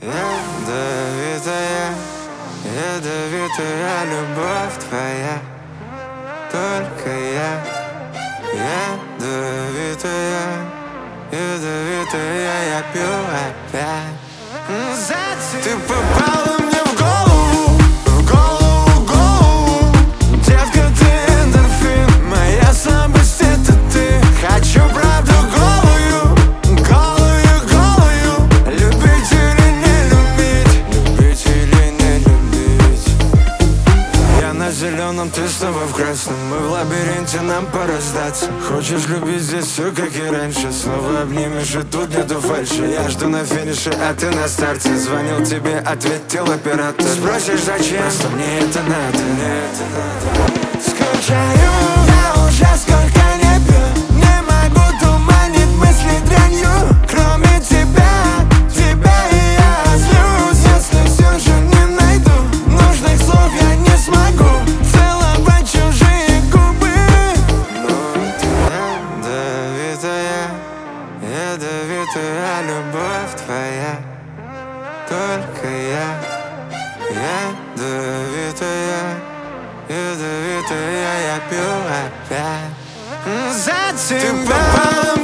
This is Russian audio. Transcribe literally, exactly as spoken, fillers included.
Ядовитая, ядовитая любовь твоя. Только я. Ядовитая, ядовитая, я пью опять. Затем ты попала мне в голову, в голову, в голову. Детка, ты эндорфин, моя слабость это ты. Хочу правду голую, голую, голую. Любить или не любить, любить или не любить. Я на зеленом, ты снова в красном. Мы в лабиринте, нам пора сдаться. Хочешь любить здесь все как и раньше. Снова обнимешь и тут нету фальши. Я жду на финише, а ты на старте. Звонил тебе, ответил оператор. Спросишь зачем, просто мне это надо, мне это надо. Скучаю, я уже сколько не пью. Не могу туманить мысли дрянью. Кроме тебя, тебя и я злюсь. Если все же не найду нужных слов, я не смогу целовать чужие губы. Но ты ядовитая, ядовитая любовь твоя. Только я. Ядовитая, ядовитая, я пью опять. Затем ты попала